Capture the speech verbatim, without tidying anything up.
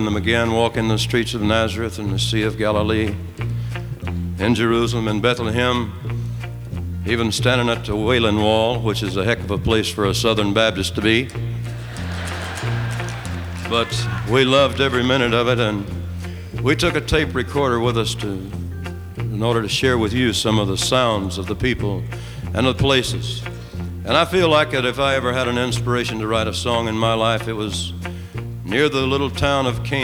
them again, walking the streets of Nazareth and the Sea of Galilee, in Jerusalem and Bethlehem, even standing at the Wailing Wall, which is a heck of a place for a Southern Baptist to be. But we loved every minute of it, and we took a tape recorder with us to, in order to share with you some of the sounds of the people and the places. And I feel like that if I ever had an inspiration to write a song in my life, it was near the little town of Canaan.